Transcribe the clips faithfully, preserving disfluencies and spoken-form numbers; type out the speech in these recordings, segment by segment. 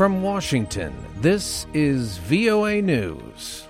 From Washington, this is V O A News.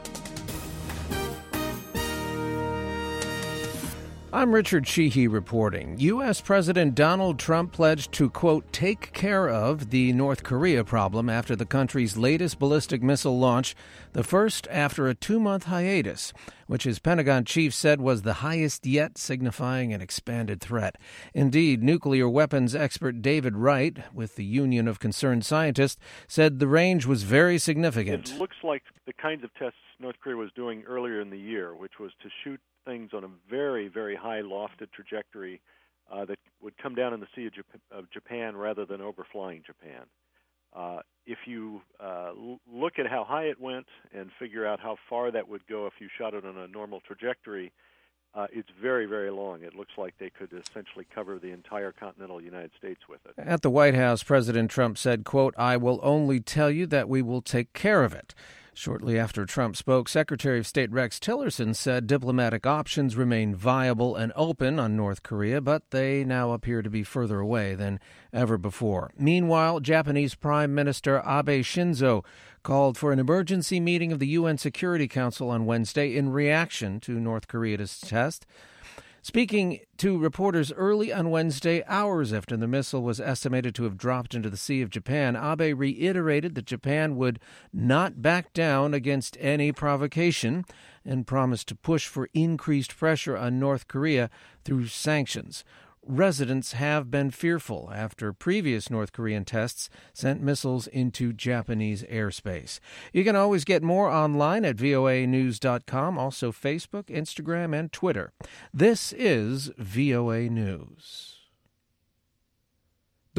I'm Richard Sheehy reporting. U S. President Donald Trump pledged to, quote, take care of the North Korea problem after the country's latest ballistic missile launch, the first after a two-month hiatus, which his Pentagon chief said was the highest yet, signifying an expanded threat. Indeed, nuclear weapons expert David Wright, with the Union of Concerned Scientists, said the range was very significant. It looks like the kinds of tests North Korea was doing earlier in the year, which was to shoot things on a very, very high lofted trajectory uh, that would come down in the Sea of, Jap- of Japan rather than overflying Japan. Uh, if you uh, l- look at how high it went and figure out how far that would go if you shot it on a normal trajectory, uh, it's very, very long. It looks like they could essentially cover the entire continental United States with it. At the White House, President Trump said, quote, I will only tell you that we will take care of it. Shortly after Trump spoke, Secretary of State Rex Tillerson said diplomatic options remain viable and open on North Korea, but they now appear to be further away than ever before. Meanwhile, Japanese Prime Minister Abe Shinzo called for an emergency meeting of the U N Security Council on Wednesday in reaction to North Korea's test. Speaking to reporters early on Wednesday, hours after the missile was estimated to have dropped into the Sea of Japan, Abe reiterated that Japan would not back down against any provocation and promised to push for increased pressure on North Korea through sanctions. Residents have been fearful after previous North Korean tests sent missiles into Japanese airspace. You can always get more online at V O A news dot com, also Facebook, Instagram, and Twitter. This is V O A News.